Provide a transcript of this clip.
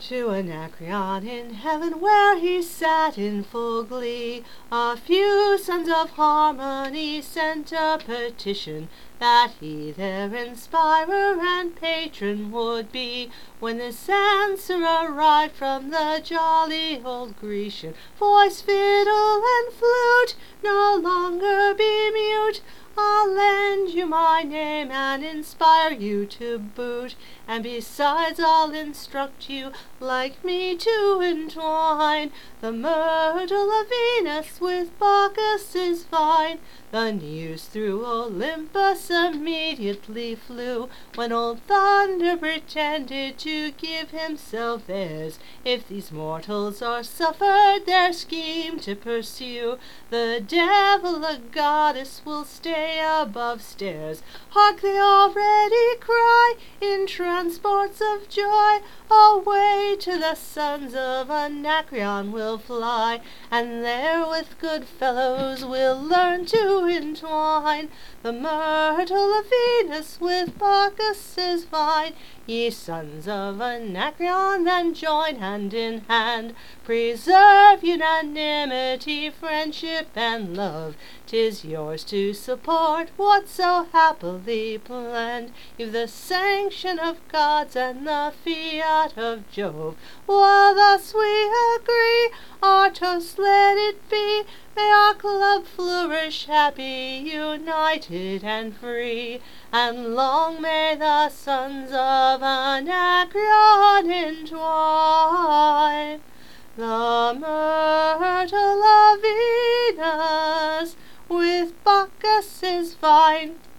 To Anacreon in heaven, where he sat in full glee, a few sons of harmony sent a petition that he their inspirer and patron would be. When this answer arrived from the jolly old Grecian, voice, fiddle, and flute, no longer be mute. I'll lend you my name and inspire you to boot, and besides I'll instruct you like me to entwine the myrtle of Venus with Bacchus's vine. The news through Olympus immediately flew, when old Thunder pretended to give himself airs. If these mortals are suffered their scheme to pursue, the devil, a goddess, will stay above stairs. Hark, they already cry in transports of joy, away to the sons of Anacreon we'll fly, and there with good fellows we'll learn to entwine the myrtle of Venus with Bacchus's vine. Ye sons of Anacreon, then join hand in hand, preserve unanimity, friendship, and love. 'Tis yours to support what so happily planned. You've the sanction of gods and the fiat of Jove. While thus we agree, our toast let it be, may our club flourish happy, united, and free, and long may the sons of Anacreon entwine the myrtle of Venus with Bacchus's vine.